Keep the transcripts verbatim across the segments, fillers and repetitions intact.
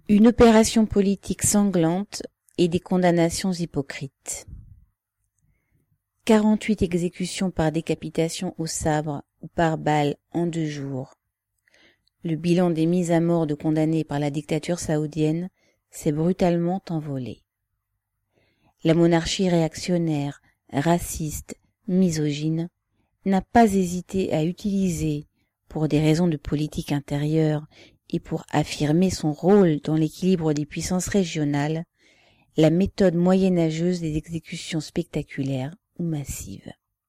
Une opération politique sanglante et des condamnations hypocrites. quarante-huit exécutions par décapitation au sabre ou par balle en deux jours. Le bilan des mises à mort de condamnés par la dictature saoudienne s'est brutalement envolé. La monarchie réactionnaire, raciste, misogyne, n'a pas hésité à utiliser, pour des raisons de politique intérieure et pour affirmer son rôle dans l'équilibre des puissances régionales, la méthode moyenâgeuse des exécutions spectaculaires ou massives.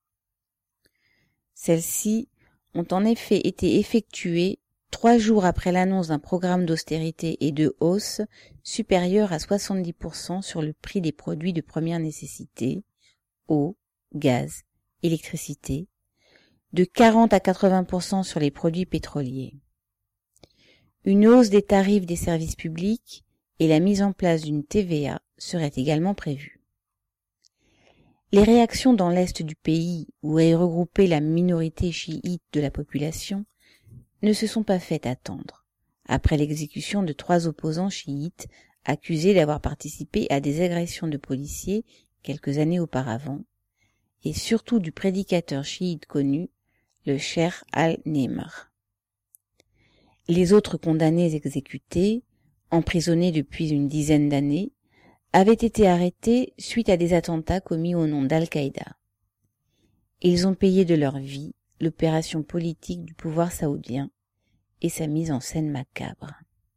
Celles-ci ont en effet été effectuées trois jours après l'annonce d'un programme d'austérité et de hausse supérieur à soixante-dix pour cent sur le prix des produits de première nécessité, eau, gaz, électricité, de quarante à quatre-vingts pour cent sur les produits pétroliers. Une hausse des tarifs des services publics et la mise en place d'une T V A seraient également prévues. Les réactions dans l'est du pays, où est regroupée la minorité chiite de la population, ne se sont pas faites attendre, après l'exécution de trois opposants chiites accusés d'avoir participé à des agressions de policiers quelques années auparavant, et surtout du prédicateur chiite connu, le Cheikh al-Nimr. Les autres condamnés exécutés, emprisonnés depuis une dizaine d'années, avaient été arrêtés suite à des attentats commis au nom d'Al-Qaïda. Ils ont payé de leur vie l'opération politique du pouvoir saoudien et sa mise en scène macabre.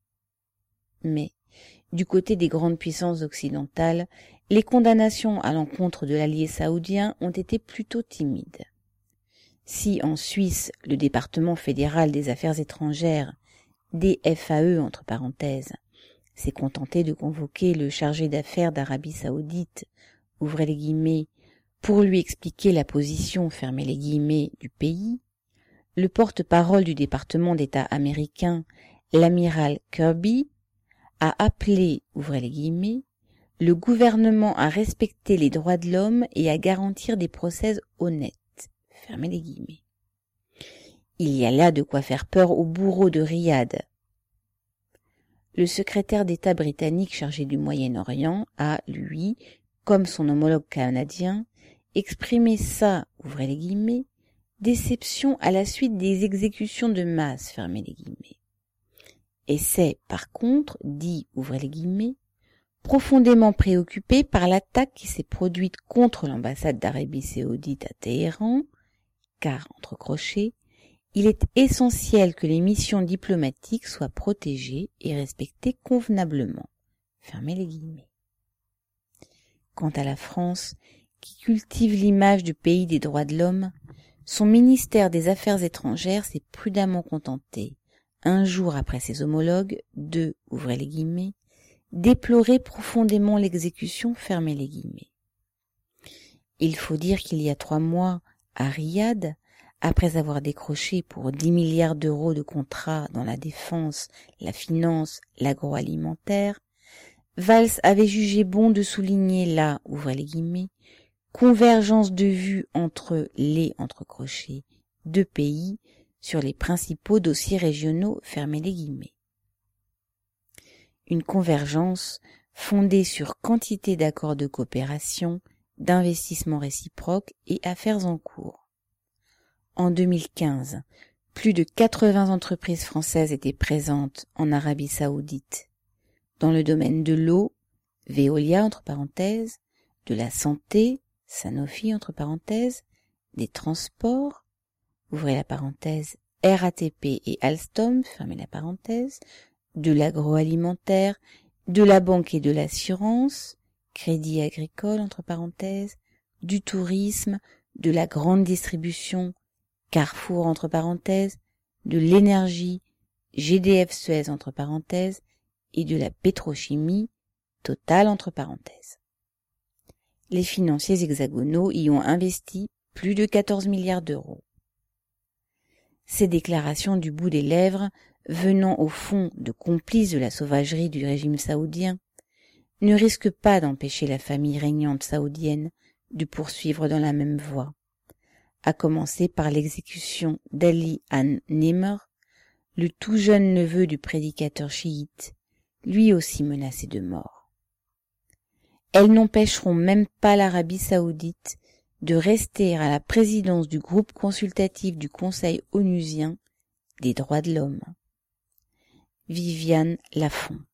Mais, du côté des grandes puissances occidentales, les condamnations à l'encontre de l'allié saoudien ont été plutôt timides. Si en Suisse, le département fédéral des affaires étrangères, D F A E entre parenthèses, s'est contenté de convoquer le chargé d'affaires d'Arabie Saoudite, ouvrez les guillemets, pour lui expliquer la position, fermez les guillemets, du pays, le porte-parole du département d'État américain, l'amiral Kirby, a appelé, ouvrez les guillemets, le gouvernement à respecter les droits de l'homme et à garantir des procès honnêtes. Fermez les guillemets. Il y a là de quoi faire peur au bourreau de Riyad. Le secrétaire d'État britannique chargé du Moyen-Orient a, lui, comme son homologue canadien, exprimé sa, ouvrez les guillemets, déception à la suite des exécutions de masse, fermez les guillemets. Et c'est, par contre, dit, ouvrez les guillemets, profondément préoccupé par l'attaque qui s'est produite contre l'ambassade d'Arabie Saoudite à Téhéran, car, entre crochets, il est essentiel que les missions diplomatiques soient protégées et respectées convenablement. Fermez les guillemets. Quant à la France, qui cultive l'image du pays des droits de l'homme, son ministère des Affaires étrangères s'est prudemment contenté, un jour après ses homologues, de, ouvrez les guillemets, déplorer profondément l'exécution, fermez les guillemets. Il faut dire qu'il y a trois mois, à Riyad, après avoir décroché pour dix milliards d'euros de contrats dans la défense, la finance, l'agroalimentaire, Valls avait jugé bon de souligner la, ouvrez les guillemets, convergence de vues entre les, entre crochets, deux pays sur les principaux dossiers régionaux, fermez les guillemets. Une convergence fondée sur quantité d'accords de coopération, d'investissements réciproques et affaires en cours. En deux mille quinze, plus de quatre-vingts entreprises françaises étaient présentes en Arabie Saoudite, dans le domaine de l'eau, Veolia entre parenthèses, de la santé, Sanofi entre parenthèses, des transports, ouvrez la parenthèse, R A T P et Alstom, fermez la parenthèse, de l'agroalimentaire, de la banque et de l'assurance, Crédit Agricole entre parenthèses, du tourisme, de la grande distribution, Carrefour entre parenthèses, de l'énergie, G D F Suez entre parenthèses, et de la pétrochimie, Total entre parenthèses. Les financiers hexagonaux y ont investi plus de quatorze milliards d'euros. Ces déclarations du bout des lèvres, venant au fond de complices de la sauvagerie du régime saoudien, ne risquent pas d'empêcher la famille régnante saoudienne de poursuivre dans la même voie, à commencer par l'exécution d'Ali an-Nimr, le tout jeune neveu du prédicateur chiite, lui aussi menacé de mort. Elles n'empêcheront même pas l'Arabie saoudite de rester à la présidence du groupe consultatif du Conseil onusien des droits de l'homme. Viviane Lafont.